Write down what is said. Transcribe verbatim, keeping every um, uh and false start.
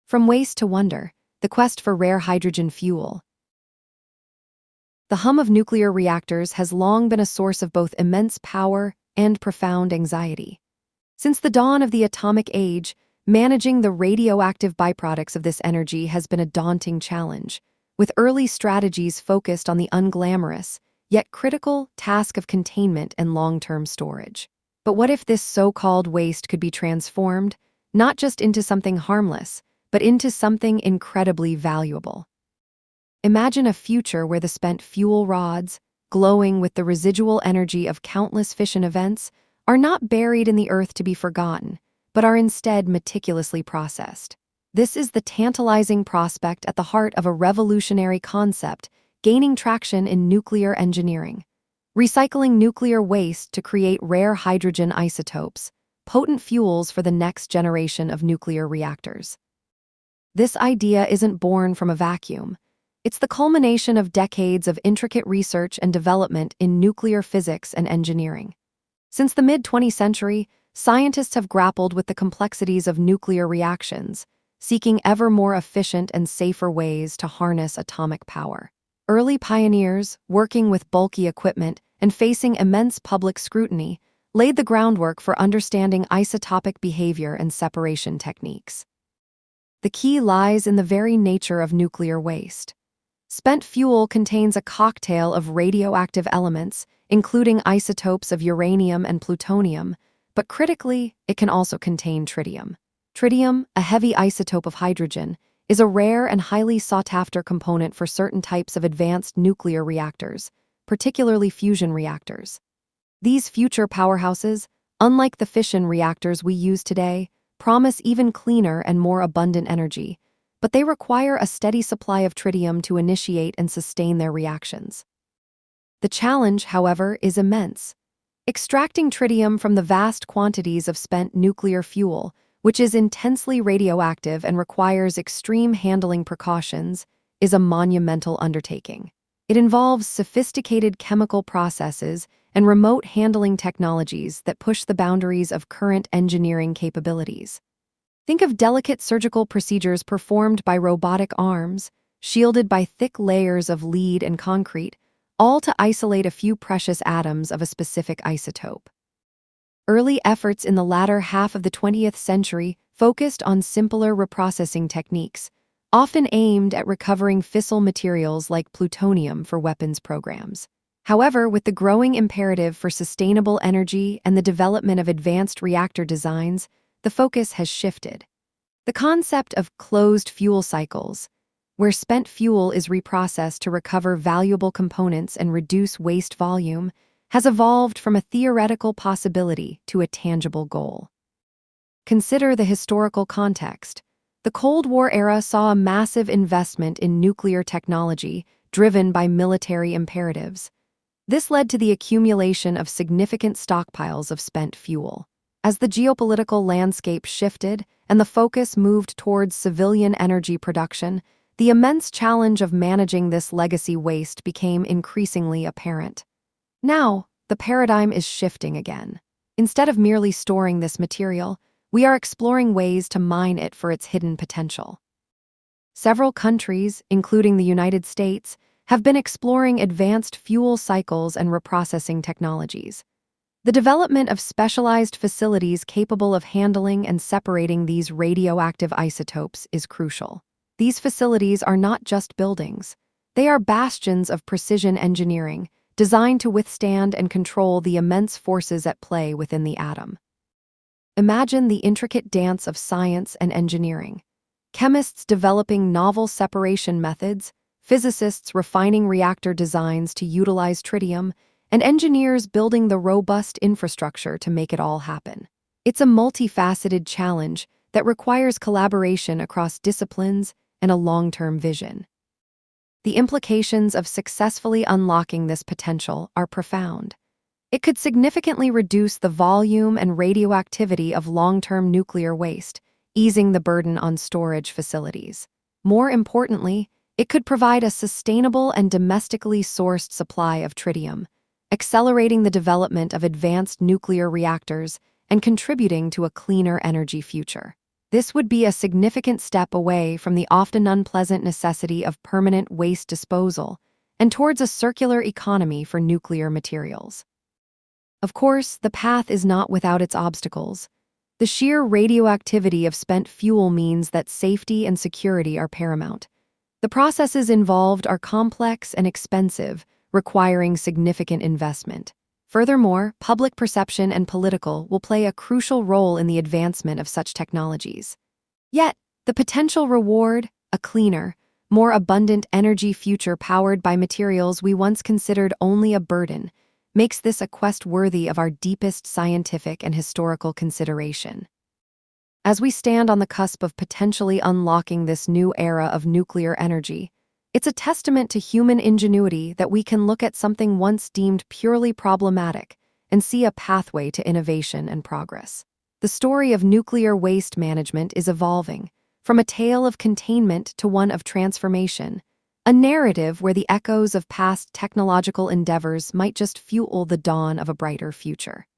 From waste to wonder, the quest for rare hydrogen fuel. The hum of nuclear reactors has long been a source of both immense power and profound anxiety. Since the dawn of the atomic age, managing the radioactive byproducts of this energy has been a daunting challenge, with early strategies focused on the unglamorous, yet critical task of containment and long-term storage. But what if this so-called waste could be transformed, not just into something harmless, but into something incredibly valuable? Imagine a future where the spent fuel rods, glowing with the residual energy of countless fission events, are not buried in the earth to be forgotten, but are instead meticulously processed. This is the tantalizing prospect at the heart of a revolutionary concept gaining traction in nuclear engineering. Recycling nuclear waste to create rare hydrogen isotopes, potent fuels for the next generation of nuclear reactors. This idea isn't born from a vacuum. It's the culmination of decades of intricate research and development in nuclear physics and engineering. Since the mid-twentieth century, scientists have grappled with the complexities of nuclear reactions, seeking ever more efficient and safer ways to harness atomic power. Early pioneers, working with bulky equipment and facing immense public scrutiny, laid the groundwork for understanding isotopic behavior and separation techniques. The key lies in the very nature of nuclear waste. Spent fuel contains a cocktail of radioactive elements, including isotopes of uranium and plutonium, but critically, it can also contain tritium. Tritium, a heavy isotope of hydrogen, is a rare and highly sought-after component for certain types of advanced nuclear reactors, particularly fusion reactors. These future powerhouses, unlike the fission reactors we use today, promise even cleaner and more abundant energy, but they require a steady supply of tritium to initiate and sustain their reactions. The challenge, however, is immense. Extracting tritium from the vast quantities of spent nuclear fuel, which is intensely radioactive and requires extreme handling precautions, is a monumental undertaking. It involves sophisticated chemical processes and remote handling technologies that push the boundaries of current engineering capabilities. Think of delicate surgical procedures performed by robotic arms, shielded by thick layers of lead and concrete, all to isolate a few precious atoms of a specific isotope. Early efforts in the latter half of the twentieth century focused on simpler reprocessing techniques, often aimed at recovering fissile materials like plutonium for weapons programs. However, with the growing imperative for sustainable energy and the development of advanced reactor designs, the focus has shifted. The concept of closed fuel cycles, where spent fuel is reprocessed to recover valuable components and reduce waste volume, has evolved from a theoretical possibility to a tangible goal. Consider the historical context. The Cold War era saw a massive investment in nuclear technology driven by military imperatives. This led to the accumulation of significant stockpiles of spent fuel. As the geopolitical landscape shifted and the focus moved towards civilian energy production, the immense challenge of managing this legacy waste became increasingly apparent. Now, the paradigm is shifting again. Instead of merely storing this material, we are exploring ways to mine it for its hidden potential. Several countries, including the United States, have been exploring advanced fuel cycles and reprocessing technologies. The development of specialized facilities capable of handling and separating these radioactive isotopes is crucial. These facilities are not just buildings. They are bastions of precision engineering, designed to withstand and control the immense forces at play within the atom. Imagine the intricate dance of science and engineering. Chemists developing novel separation methods, physicists refining reactor designs to utilize tritium, and engineers building the robust infrastructure to make it all happen. It's a multifaceted challenge that requires collaboration across disciplines and a long-term vision. The implications of successfully unlocking this potential are profound. It could significantly reduce the volume and radioactivity of long-term nuclear waste, easing the burden on storage facilities. More importantly, it could provide a sustainable and domestically sourced supply of tritium, accelerating the development of advanced nuclear reactors and contributing to a cleaner energy future. This would be a significant step away from the often unpleasant necessity of permanent waste disposal and towards a circular economy for nuclear materials. Of course, the path is not without its obstacles. The sheer radioactivity of spent fuel means that safety and security are paramount. The processes involved are complex and expensive, requiring significant investment. Furthermore, public perception and political will play a crucial role in the advancement of such technologies. Yet, the potential reward, a cleaner, more abundant energy future powered by materials we once considered only a burden, makes this a quest worthy of our deepest scientific and historical consideration. As we stand on the cusp of potentially unlocking this new era of nuclear energy, it's a testament to human ingenuity that we can look at something once deemed purely problematic and see a pathway to innovation and progress. The story of nuclear waste management is evolving, from a tale of containment to one of transformation, a narrative where the echoes of past technological endeavors might just fuel the dawn of a brighter future.